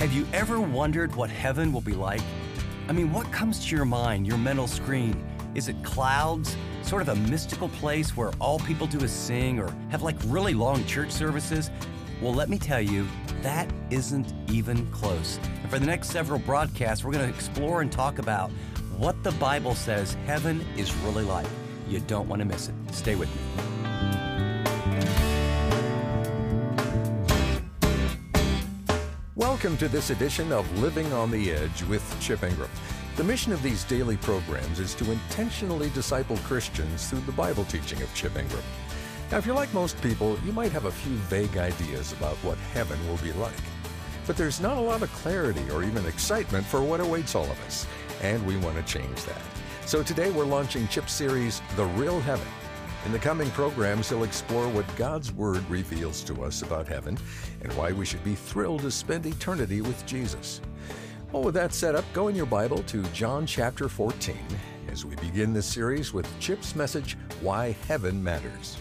Have you ever wondered what heaven will be like? I mean, what comes to your mind, your mental screen? Is it clouds, sort of a mystical place where all people do is sing or have like really long church services? Well, let me tell you, that isn't even close. And for the next several broadcasts, we're going to explore and talk about what the Bible says heaven is really like. You don't want to miss it. Stay with me. Welcome to this edition of Living on the Edge with Chip Ingram. The mission of these daily programs is to intentionally disciple Christians through the Bible teaching of Chip Ingram. Now, if you're like most people, you might have a few vague ideas about what heaven will be like. But there's not a lot of clarity or even excitement for what awaits all of us, and we want to change that. So today we're launching Chip's series, The Real Heaven. In the coming programs, he'll explore what God's Word reveals to us about heaven and why we should be thrilled to spend eternity with Jesus. Well, with that set up, go in your Bible to John chapter 14 as we begin this series with Chip's message, Why Heaven Matters.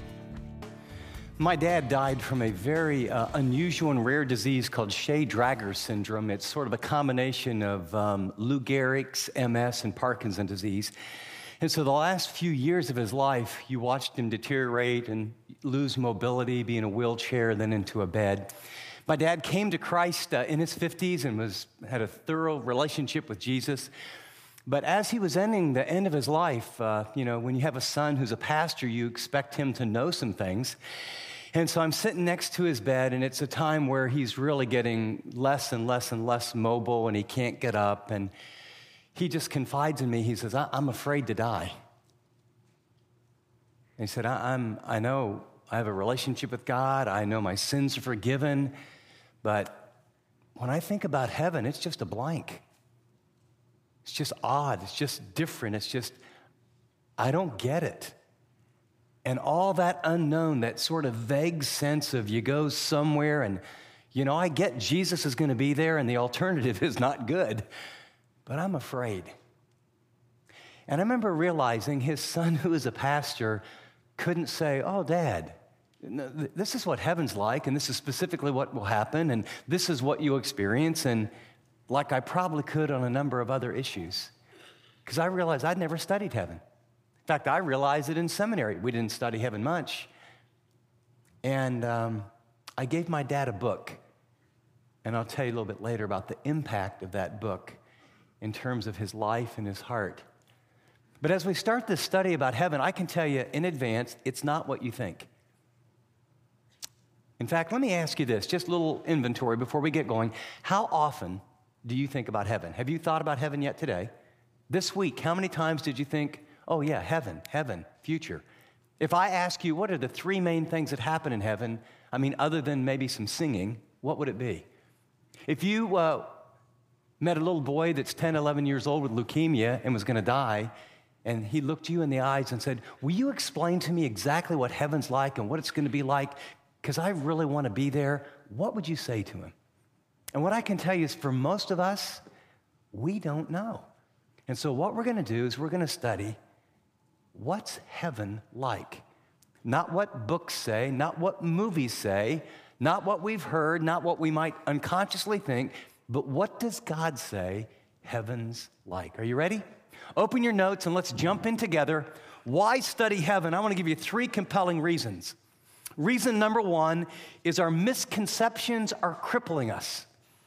My dad died from a very unusual and rare disease called Shea-Drager syndrome. It's sort of a combination of Lou Gehrig's MS and Parkinson's disease. And so the last few years of his life, you watched him deteriorate and lose mobility, be in a wheelchair, then into a bed. My dad came to Christ in his 50s and had a thorough relationship with Jesus. But as he was ending the end of his life, when you have a son who's a pastor, you expect him to know some things. And so I'm sitting next to his bed, and it's a time where he's really getting less and less and less mobile, and he can't get up. And he just confides in me. He says, I'm afraid to die. And he said, I know I have a relationship with God. I know my sins are forgiven. But when I think about heaven, it's just a blank. It's just odd. It's just different. It's just, I don't get it. And all that unknown, that sort of vague sense of you go somewhere and, I get Jesus is going to be there and the alternative is not good. But I'm afraid. And I remember realizing his son, who is a pastor, couldn't say, oh, Dad, this is what heaven's like, and this is specifically what will happen, and this is what you'll experience, and like I probably could on a number of other issues. Because I realized I'd never studied heaven. In fact, I realized it in seminary. We didn't study heaven much. And I gave my dad a book, and I'll tell you a little bit later about the impact of that book in terms of his life and his heart. But as we start this study about heaven, I can tell you in advance, it's not what you think. In fact, let me ask you this, just a little inventory before we get going. How often do you think about heaven? Have you thought about heaven yet today? This week, how many times did you think, oh yeah, heaven, future? If I ask you, what are the three main things that happen in heaven, other than maybe some singing, what would it be? If you met a little boy that's 10, 11 years old with leukemia and was going to die, and he looked you in the eyes and said, will you explain to me exactly what heaven's like and what it's going to be like? Because I really want to be there. What would you say to him? And what I can tell you is for most of us, we don't know. And so what we're going to do is we're going to study what's heaven like. Not what books say, not what movies say, not what we've heard, not what we might unconsciously think, but what does God say heaven's like? Are you ready? Open your notes and let's jump in together. Why study heaven? I want to give you three compelling reasons. Reason number one is our misconceptions are crippling us.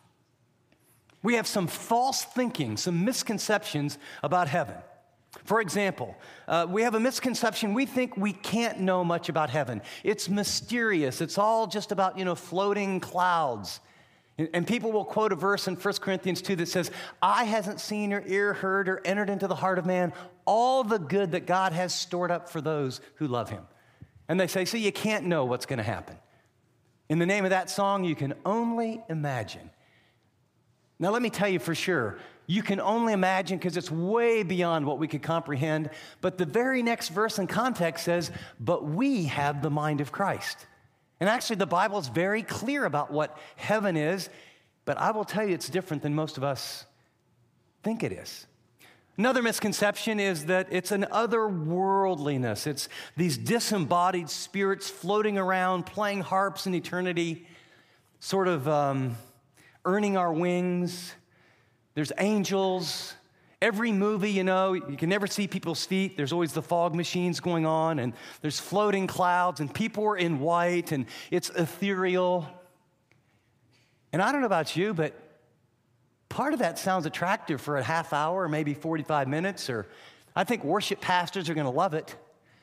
We have some false thinking, some misconceptions about heaven. For example, we have a misconception. We think we can't know much about heaven. It's mysterious. It's all just about, floating clouds. And people will quote a verse in 1 Corinthians 2 that says, eye hasn't seen or ear heard or entered into the heart of man all the good that God has stored up for those who love him. And they say, so you can't know what's going to happen. In the name of that song, you can only imagine. Now, let me tell you for sure, you can only imagine because it's way beyond what we could comprehend. But the very next verse in context says, but we have the mind of Christ. And actually, the Bible is very clear about what heaven is, but I will tell you it's different than most of us think it is. Another misconception is that it's an otherworldliness. It's these disembodied spirits floating around, playing harps in eternity, sort of earning our wings. There's angels. Every movie, you can never see people's feet. There's always the fog machines going on, and there's floating clouds, and people are in white, and it's ethereal. And I don't know about you, but part of that sounds attractive for a half hour, or maybe 45 minutes, or I think worship pastors are going to love it.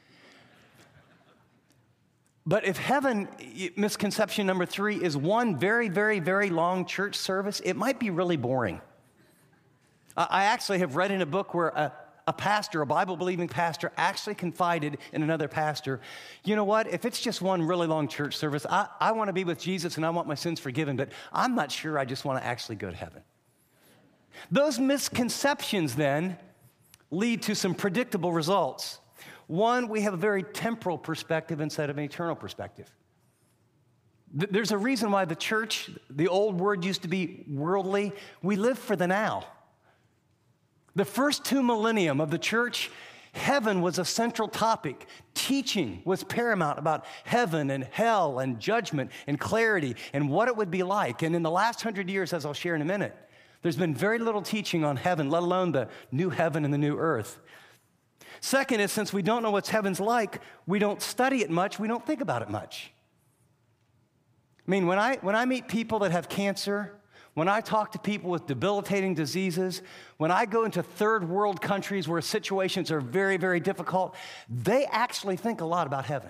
But if heaven, misconception number 3, is one very, very, very long church service, it might be really boring. I actually have read in a book where a pastor, a Bible-believing pastor, actually confided in another pastor, you know what, if it's just one really long church service, I want to be with Jesus and I want my sins forgiven, but I'm not sure I just want to actually go to heaven. Those misconceptions then lead to some predictable results. One, we have a very temporal perspective instead of an eternal perspective. There's a reason why the church, the old word used to be worldly. We live for the now. The first 2 millennium of the church, heaven was a central topic. Teaching was paramount about heaven and hell and judgment and clarity and what it would be like. And in the last 100 years, as I'll share in a minute, there's been very little teaching on heaven, let alone the new heaven and the new earth. Second is, since we don't know what heaven's like, we don't study it much, we don't think about it much. I mean, when I meet people that have cancer, when I talk to people with debilitating diseases, when I go into third world countries where situations are very, very difficult, they actually think a lot about heaven.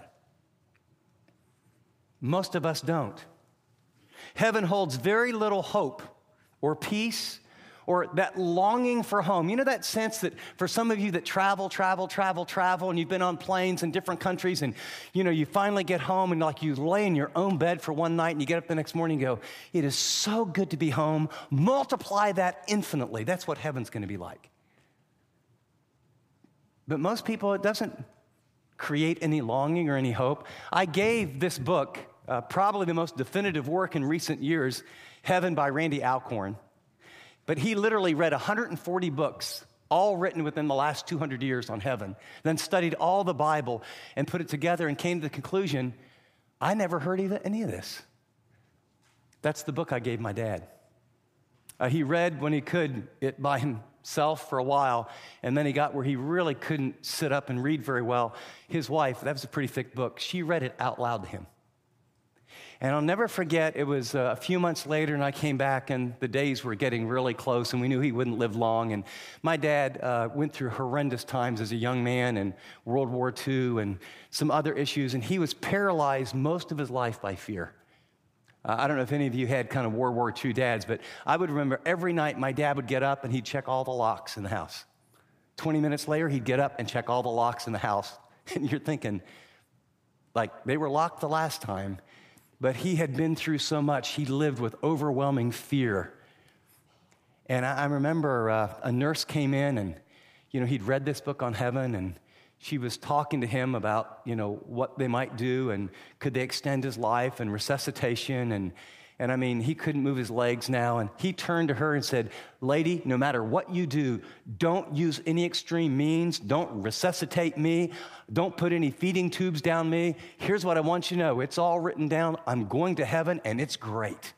Most of us don't. Heaven holds very little hope or peace or that longing for home. You know that sense that for some of you that travel, and you've been on planes in different countries, and you finally get home and like you lay in your own bed for one night and you get up the next morning and go, it is so good to be home. Multiply that infinitely. That's what heaven's going to be like. But most people, it doesn't create any longing or any hope. I gave this book, probably the most definitive work in recent years, Heaven by Randy Alcorn. But he literally read 140 books, all written within the last 200 years on heaven, then studied all the Bible and put it together and came to the conclusion, I never heard any of this. That's the book I gave my dad. He read when he could it by himself for a while, and then he got where he really couldn't sit up and read very well. His wife, that was a pretty thick book, she read it out loud to him. And I'll never forget, it was a few months later, and I came back, and the days were getting really close, and we knew he wouldn't live long. And my dad went through horrendous times as a young man in World War II and some other issues, and he was paralyzed most of his life by fear. I don't know if any of you had kind of World War II dads, but I would remember every night my dad would get up, and he'd check all the locks in the house. 20 minutes later, he'd get up and check all the locks in the house. And you're thinking, like, they were locked the last time. But he had been through so much, he lived with overwhelming fear. And I remember a nurse came in and, he'd read this book on heaven and she was talking to him about, what they might do and could they extend his life and resuscitation and I mean, he couldn't move his legs now. And he turned to her and said, lady, no matter what you do, don't use any extreme means. Don't resuscitate me. Don't put any feeding tubes down me. Here's what I want you to know. It's all written down. I'm going to heaven, and it's great.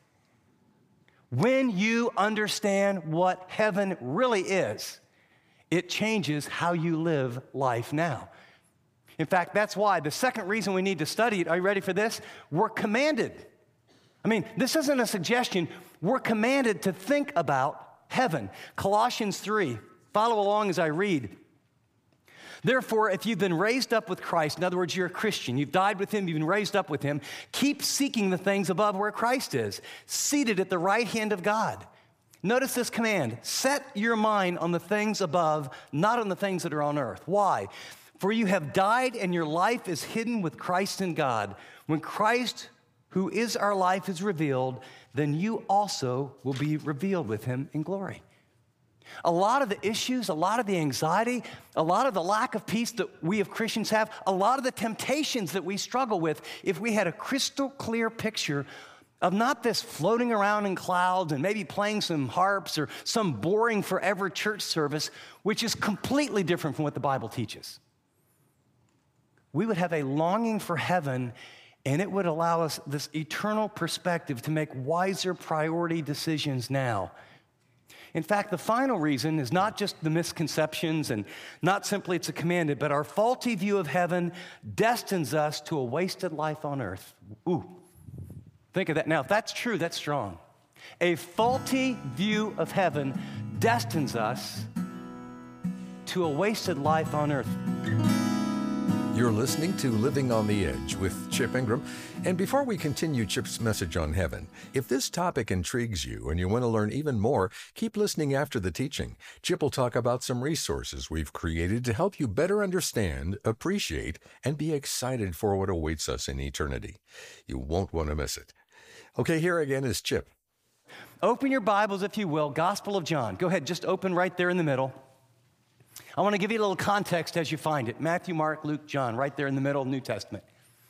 When you understand what heaven really is, it changes how you live life now. In fact, that's why the second reason we need to study it, are you ready for this? We're commanded. I mean, this isn't a suggestion. We're commanded to think about heaven. Colossians 3, follow along as I read. Therefore, if you've been raised up with Christ, in other words, you're a Christian, you've died with him, you've been raised up with him, keep seeking the things above where Christ is, seated at the right hand of God. Notice this command, set your mind on the things above, not on the things that are on earth. Why? For you have died and your life is hidden with Christ in God. When Christ, who is our life, is revealed, then you also will be revealed with him in glory. A lot of the issues, a lot of the anxiety, a lot of the lack of peace that we as Christians have, a lot of the temptations that we struggle with, if we had a crystal clear picture of not this floating around in clouds and maybe playing some harps or some boring forever church service, which is completely different from what the Bible teaches. We would have a longing for heaven, And it would allow us this eternal perspective to make wiser priority decisions now. In fact, the final reason is not just the misconceptions and not simply it's a commandment, but our faulty view of heaven destines us to a wasted life on earth. Ooh, think of that. Now, if that's true, that's strong. A faulty view of heaven destines us to a wasted life on earth. You're listening to Living on the Edge with Chip Ingram. And before we continue Chip's message on heaven, if this topic intrigues you and you want to learn even more, keep listening after the teaching. Chip will talk about some resources we've created to help you better understand, appreciate, and be excited for what awaits us in eternity. You won't want to miss it. Okay, here again is Chip. Open your Bibles, if you will, Gospel of John. Go ahead, just open right there in the middle. I want to give you a little context as you find it. Matthew, Mark, Luke, John, right there in the middle of the New Testament.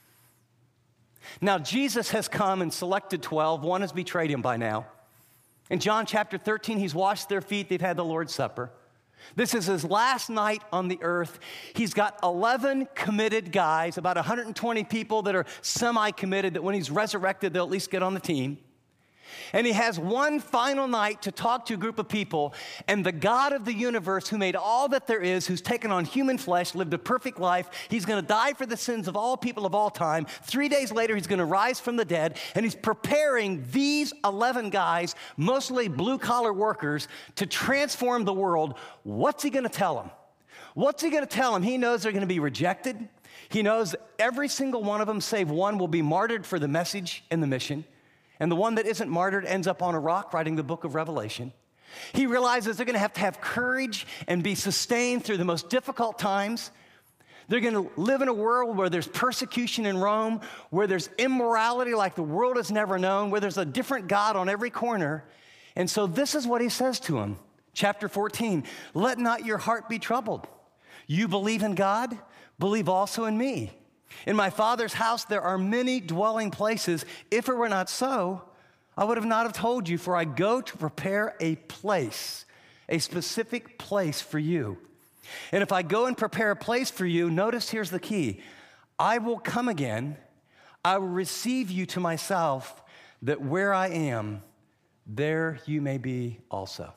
Now, Jesus has come and selected 12. One has betrayed him by now. In John chapter 13, he's washed their feet. They've had the Lord's Supper. This is his last night on the earth. He's got 11 committed guys, about 120 people that are semi-committed, that when he's resurrected, they'll at least get on the team. And he has one final night to talk to a group of people, and the God of the universe who made all that there is, who's taken on human flesh, lived a perfect life, he's going to die for the sins of all people of all time. 3 days later, he's going to rise from the dead, and he's preparing these 11 guys, mostly blue-collar workers, to transform the world. What's he going to tell them? What's he going to tell them? He knows they're going to be rejected. He knows every single one of them, save one, will be martyred for the message and the mission. And the one that isn't martyred ends up on a rock writing the book of Revelation. He realizes they're going to have courage and be sustained through the most difficult times. They're going to live in a world where there's persecution in Rome, where there's immorality like the world has never known, where there's a different God on every corner. And so this is what he says to them. Chapter 14, let not your heart be troubled. You believe in God, believe also in me. In my Father's house, there are many dwelling places. If it were not so, I would have not have told you, for I go to prepare a place, a specific place for you. And if I go and prepare a place for you, notice here's the key. I will come again. I will receive you to myself, that where I am, there you may be also.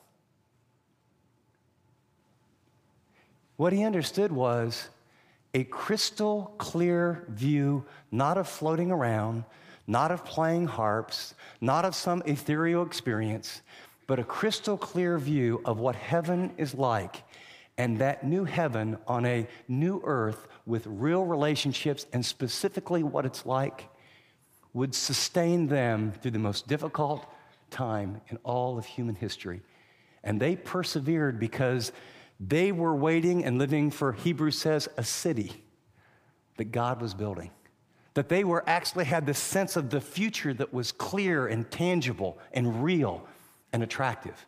What he understood was a crystal clear view, not of floating around, not of playing harps, not of some ethereal experience, but a crystal clear view of what heaven is like, and that new heaven on a new earth with real relationships, and specifically what it's like, would sustain them through the most difficult time in all of human history. And they persevered because they were waiting and living for, Hebrews says, a city that God was building. That they were actually had this sense of the future that was clear and tangible and real and attractive.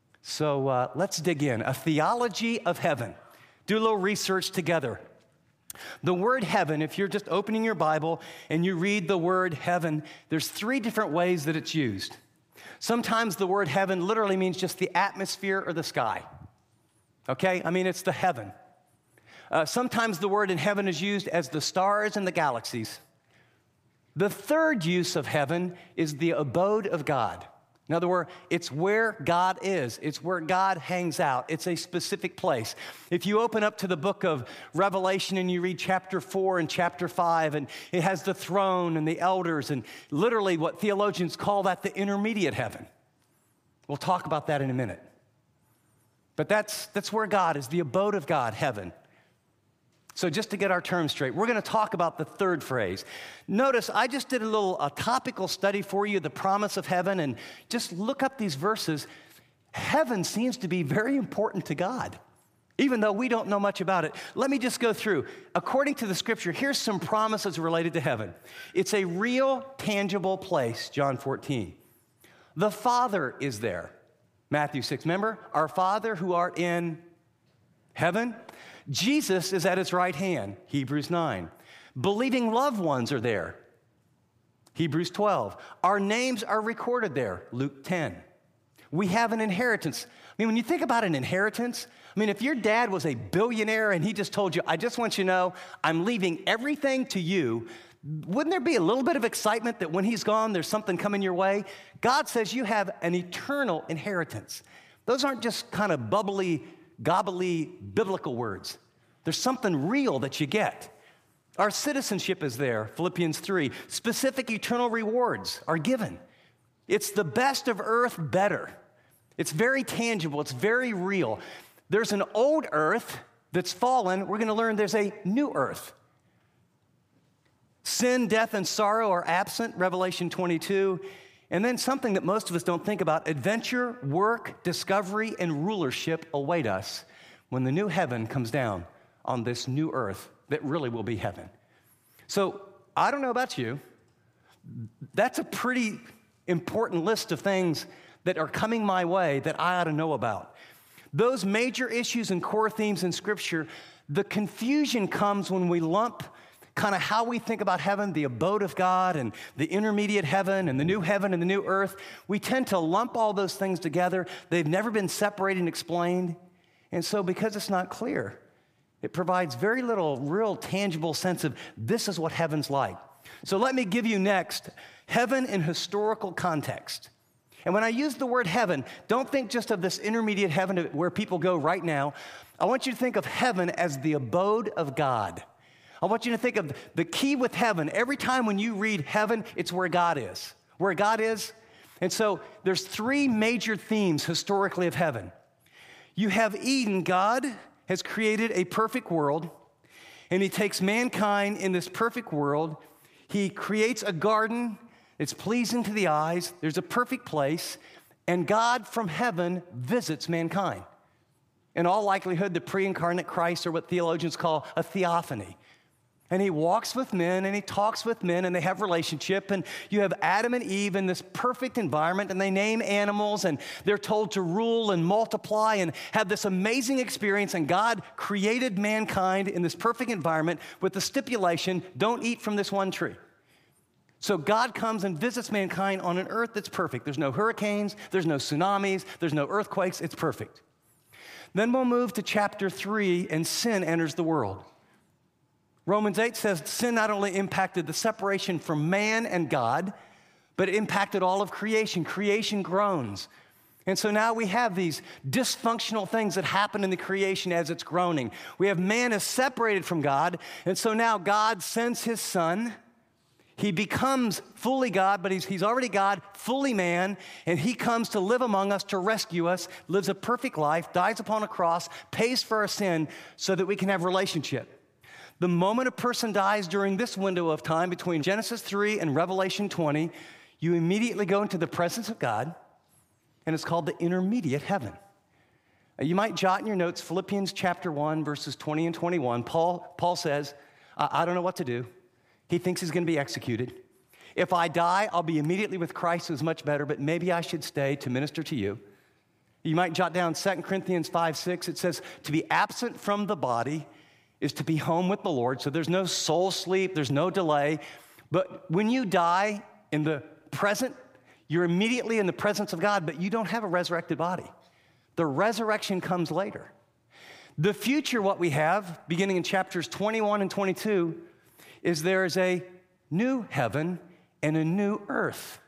So let's dig in. A theology of heaven. Do a little research together. The word heaven, if you're just opening your Bible and you read the word heaven, there's 3 different ways that it's used. Sometimes the word heaven literally means just the atmosphere or the sky. Okay? I mean, it's the heaven. Sometimes the word in heaven is used as the stars and the galaxies. The third use of heaven is the abode of God. In other words, it's where God is. It's where God hangs out. It's a specific place. If you open up to the book of Revelation and you read chapter 4 and chapter 5, and it has the throne and the elders, and literally what theologians call that the intermediate heaven. We'll talk about that in a minute. But that's where God is, the abode of God, heaven. So just to get our terms straight, we're going to talk about the third phrase. Notice I just did a topical study for you, the promise of heaven, and just look up these verses. Heaven seems to be very important to God, even though we don't know much about it. Let me just go through. According to the scripture, here's some promises related to heaven. It's a real, tangible place, John 14. The Father is there, Matthew 6. Remember, our Father who art in heaven. Jesus is at his right hand, Hebrews 9. Believing loved ones are there, Hebrews 12. Our names are recorded there, Luke 10. We have an inheritance. I mean, when you think about an inheritance, I mean, if your dad was a billionaire and he just told you, I just want you to know, I'm leaving everything to you, Wouldn't there be a little bit of excitement that when he's gone, there's something coming your way? God says you have an eternal inheritance. Those aren't just kind of bubbly, gobbly biblical words. There's something real that you get. Our citizenship is there, Philippians 3. Specific eternal rewards are given. It's the best of earth better. It's very tangible. It's very real. There's an old earth that's fallen. We're going to learn there's a new earth. Sin, death, and sorrow are absent, Revelation 22. And then something that most of us don't think about, adventure, work, discovery, and rulership await us when the new heaven comes down on this new earth that really will be heaven. So I don't know about you. That's a pretty important list of things that are coming my way that I ought to know about. Those major issues and core themes in Scripture, the confusion comes when we lump kind of how we think about heaven, the abode of God and the intermediate heaven and the new heaven and the new earth. We tend to lump all those things together. They've never been separated and explained. And so because it's not clear, it provides very little real tangible sense of this is what heaven's like. So let me give you next heaven in historical context. And when I use the word heaven, don't think just of this intermediate heaven where people go right now. I want you to think of heaven as the abode of God. I want you to think of the key with heaven. Every time when you read heaven, it's where God is. Where God is. And so there's three major themes historically of heaven. You have Eden. God has created a perfect world, and he takes mankind in this perfect world. He creates a garden. It's pleasing to the eyes. There's a perfect place, and God from heaven visits mankind. In all likelihood, the pre-incarnate Christ, or what theologians call a theophany. And he walks with men, and he talks with men, and they have relationship. And you have Adam and Eve in this perfect environment, and they name animals, and they're told to rule and multiply and have this amazing experience. And God created mankind in this perfect environment with the stipulation, don't eat from this one tree. So God comes and visits mankind on an earth that's perfect. There's no hurricanes, there's no tsunamis, there's no earthquakes. It's perfect. Then we'll move to chapter 3, and sin enters the world. Romans 8 says sin not only impacted the separation from man and God, but it impacted all of creation. Creation groans. And so now we have these dysfunctional things that happen in the creation as it's groaning. We have man is separated from God, and so now God sends his son. He becomes fully God, but he's already God, fully man, and he comes to live among us, to rescue us, lives a perfect life, dies upon a cross, pays for our sin so that we can have relationship. The moment a person dies during this window of time between Genesis 3 and Revelation 20, you immediately go into the presence of God, and it's called the intermediate heaven. You might jot in your notes Philippians chapter 1, verses 20 and 21. Paul says, I don't know what to do. He thinks he's going to be executed. If I die, I'll be immediately with Christ, who's much better, but maybe I should stay to minister to you. You might jot down 2 Corinthians 5:6. It says, to be absent from the body is to be home with the Lord. So there's no soul sleep, there's no delay. But when you die in the present, you're immediately in the presence of God, but you don't have a resurrected body. The resurrection comes later. The future, what we have, beginning in chapters 21 and 22, is there is a new heaven and a new earth.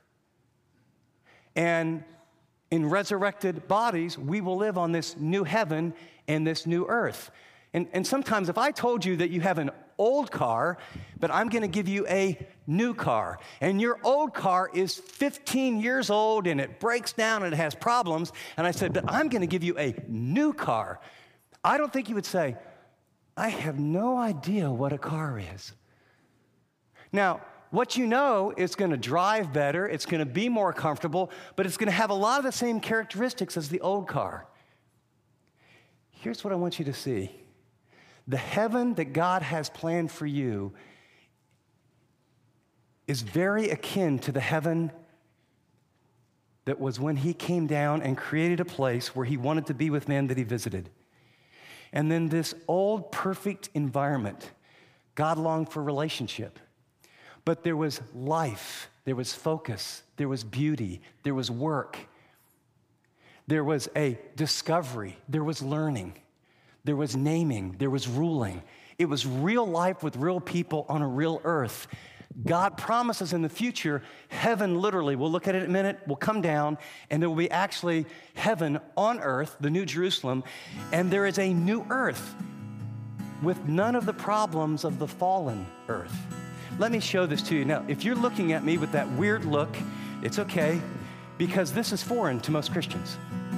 And in resurrected bodies, we will live on this new heaven and this new earth. And sometimes if I told you that you have an old car, but I'm going to give you a new car, and your old car is 15 years old and it breaks down and it has problems, and I said, but I'm going to give you a new car, I don't think you would say, I have no idea what a car is. Now, what you know is going to drive better, it's going to be more comfortable, but it's going to have a lot of the same characteristics as the old car. Here's what I want you to see. The heaven that God has planned for you is very akin to the heaven that was when he came down and created a place where he wanted to be with men that he visited. And then this old, perfect environment, God longed for relationship. But there was life, there was focus, there was beauty, there was work, there was a discovery, there was learning. There was naming, there was ruling. It was real life with real people on a real earth. God promises in the future, heaven literally, we'll look at it in a minute, will come down, and there will be actually heaven on earth, the New Jerusalem, and there is a new earth with none of the problems of the fallen earth. Let me show this to you. Now, if you're looking at me with that weird look, it's okay, because this is foreign to most Christians.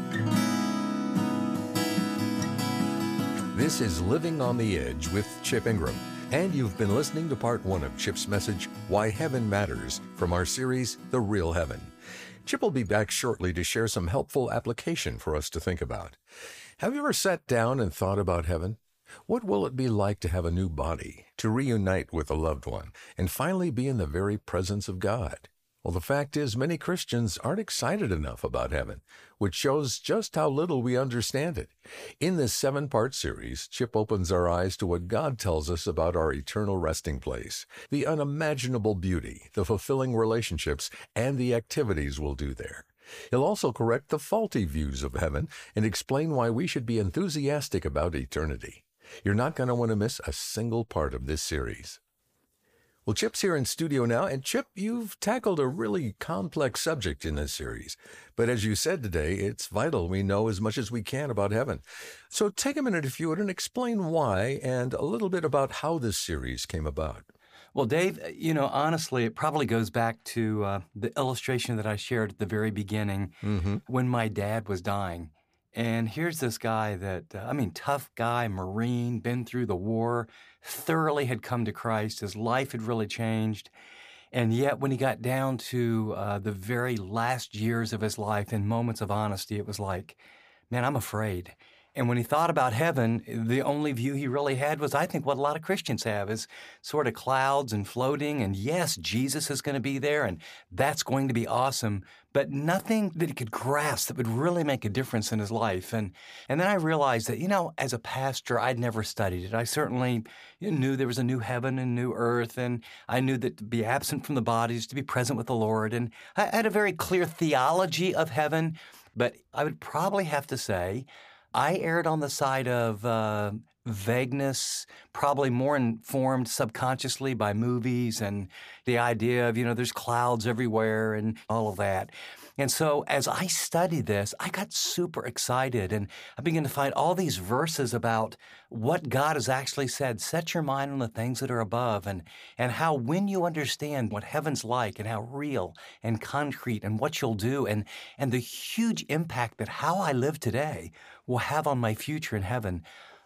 This is Living on the Edge with Chip Ingram, and you've been listening to part 1 of Chip's message, Why Heaven Matters, from our series, The Real Heaven. Chip will be back shortly to share some helpful application for us to think about. Have you ever sat down and thought about heaven? What will it be like to have a new body, to reunite with a loved one, and finally be in the very presence of God? Well, the fact is, many Christians aren't excited enough about heaven, which shows just how little we understand it. In this 7-part series, Chip opens our eyes to what God tells us about our eternal resting place, the unimaginable beauty, the fulfilling relationships, and the activities we'll do there. He'll also correct the faulty views of heaven and explain why we should be enthusiastic about eternity. You're not going to want to miss a single part of this series. Well, Chip's here in studio now, and Chip, you've tackled a really complex subject in this series. But as you said today, it's vital we know as much as we can about heaven. So take a minute, if you would, and explain why and a little bit about how this series came about. Well, Dave, honestly, it probably goes back to the illustration that I shared at the very beginning when my dad was dying. And here's this guy that, tough guy, Marine, been through the war, thoroughly had come to Christ. His life had really changed. And yet when he got down to the very last years of his life, in moments of honesty, it was like, man, I'm afraid. And when he thought about heaven, the only view he really had was, I think, what a lot of Christians have, is sort of clouds and floating. And yes, Jesus is going to be there, and that's going to be awesome. But nothing that he could grasp that would really make a difference in his life. And then I realized that, as a pastor, I'd never studied it. I certainly knew there was a new heaven and new earth, and I knew that to be absent from the body is to be present with the Lord. And I had a very clear theology of heaven, but I would probably have to say I erred on the side of vagueness, probably more informed subconsciously by movies and the idea of, there's clouds everywhere and all of that. And so as I studied this, I got super excited, and I began to find all these verses about what God has actually said. Set your mind on the things that are above, and how when you understand what heaven's like and how real and concrete and what you'll do and the huge impact that how I live today will have on my future in heaven,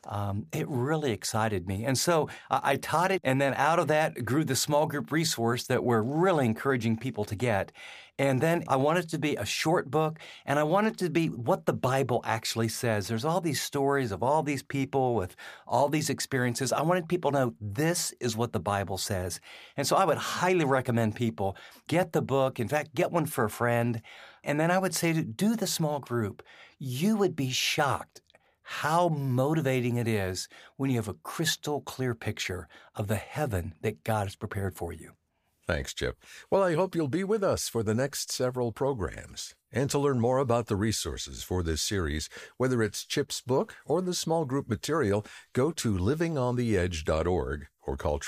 it really excited me. And so I taught it, and then out of that grew the small group resource that we're really encouraging people to get. And then I wanted it to be a short book, and I wanted it to be what the Bible actually says. There's all these stories of all these people with all these experiences. I wanted people to know this is what the Bible says. And so I would highly recommend people get the book. In fact, get one for a friend. And then I would say to do the small group. You would be shocked how motivating it is when you have a crystal clear picture of the heaven that God has prepared for you. Thanks, Chip. Well, I hope you'll be with us for the next several programs. And to learn more about the resources for this series, whether it's Chip's book or the small group material, go to livingontheedge.org or call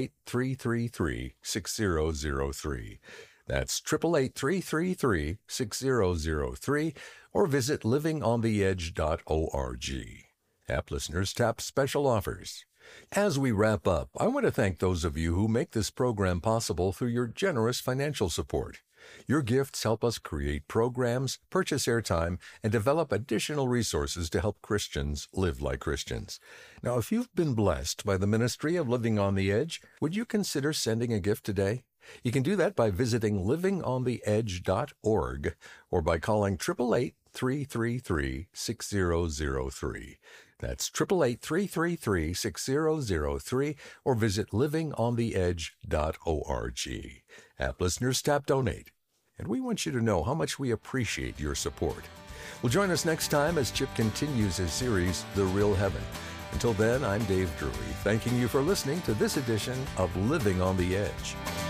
888-333-6003. That's 888-333-6003, or visit livingontheedge.org. App listeners tap special offers. As we wrap up, I want to thank those of you who make this program possible through your generous financial support. Your gifts help us create programs, purchase airtime, and develop additional resources to help Christians live like Christians. Now, if you've been blessed by the ministry of Living on the Edge, would you consider sending a gift today? You can do that by visiting livingontheedge.org or by calling 888-333-6003. That's 888-333-6003, or visit livingontheedge.org. App listeners tap donate, and we want you to know how much we appreciate your support. Well, join us next time as Chip continues his series, The Real Heaven. Until then, I'm Dave Drury, thanking you for listening to this edition of Living on the Edge.